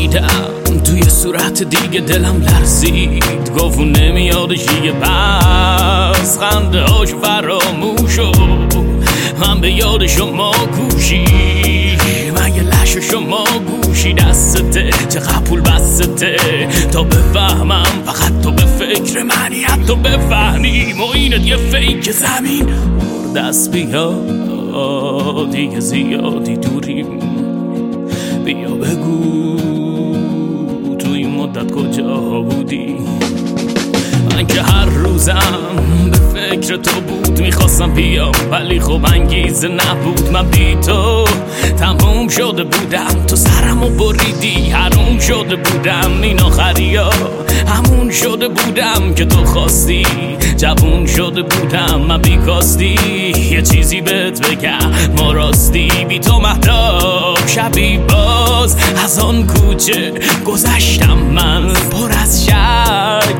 دیدم توی صورت دیگه دلم لرزید، گفت نمیادش دیگه پس خنده هاش فراموش و من به یاد شما کوشی، من یه لش شما گوشی دستته چقدر پول بسته تا بفهمم فقط تو به فکر منی، حتی بفهمی معینت یه فیک زمین دست بیا دیگه زیادی دوریم، بیا بگو تو این مدت کجا بودی. من که هر روزم به فکر تو بود، میخواستم بیام ولی خب انگیزه نبود. من بی تو تموم شده بودم، تو سرمو بریدی حروم شده بودم، این آخریا همون شده بودم که تو خواستی، جوون شده بودم من بی کاستی. یه چیزی بهت بگم ما راستی بی تو مهتاب شبی باز از آن کوچه گذشتم من پر از شک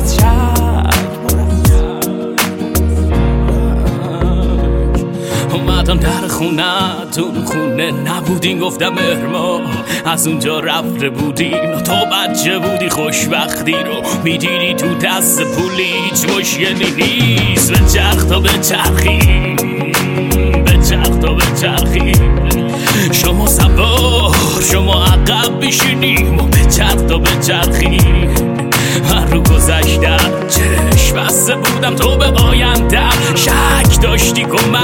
اومدم در خونتون، خونه نبودین گفتم مهرما از اونجا رفته بودین، تو بچه بودی خوشبختی رو میدیدی تو دست پولی، هیچ مشکلی نیست بچرخ تا بچرخی، بچرخ تا بچرخی، شما سوار شما عقب بشینیم و بچرخ تا بچرخی. من رو گذشتم چشم بسته بودم، تو به آیندم شک داشتی کمک،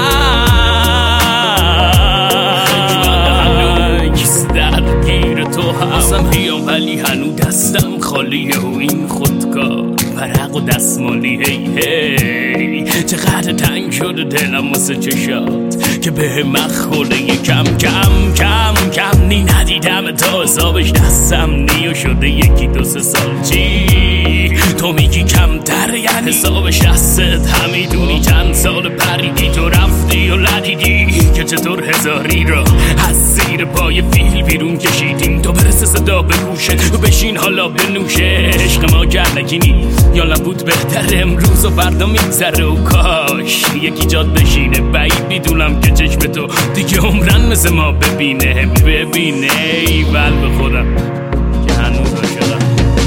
درگیر تو هستم بیام ولی هنو دستم خالیه و این خودکار ورق و دستمالی. هی چقدر تنگ شده دلم واسه چشات که به مخوره کم کم کم کم نی ندیدم تا حسابش دستم نیو شده یکی دو سه سال. چی تو میگی کمتر یعنی حسابش دستت همیدونی چند سال پریدی تو رفتی و ندیدی که چطور هزاری رو از زیر پای فیل بیرون کشیدیم، تو برسه صدا به گوشت و بشین حالا بنوشه. عشق ما گرنگی نیست یا نبود بهتر امروز و فردا میگذره و کاش یکی جاد بشینه، بعید میدونم که چشم تو دیگه عمرن مثل ما ببینه ایول به خودم که هنوز شدم.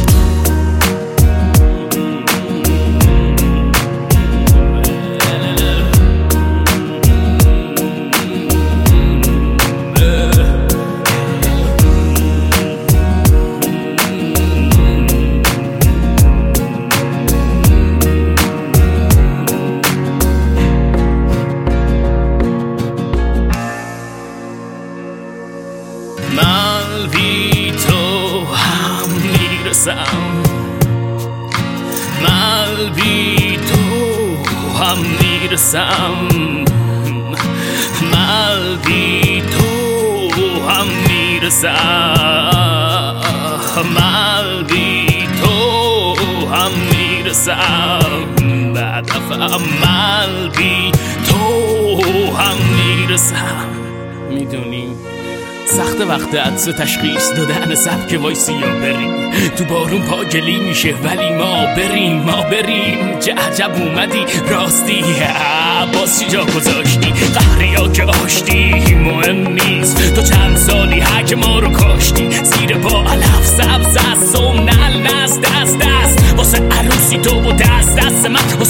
من بی تو هم میرسم، من بی تو هم میرسم، من بی تو هم میرسم، من بی تو هم میرسم، بعد من بی تو هم میرسم. میدونی سخت وقت عدس تشخیص دادن سبک وایسی یا بریم تو بارون پاگلی میشه ولی ما بریم چه عجب اومدی راستی باز چی جا گذاشتی قهریا که آشتی مهم نیست تو چند سالی هک ما رو کاشتی زیر پا علف سبز از سوم نل نست دست واسه عروسی تو و دست من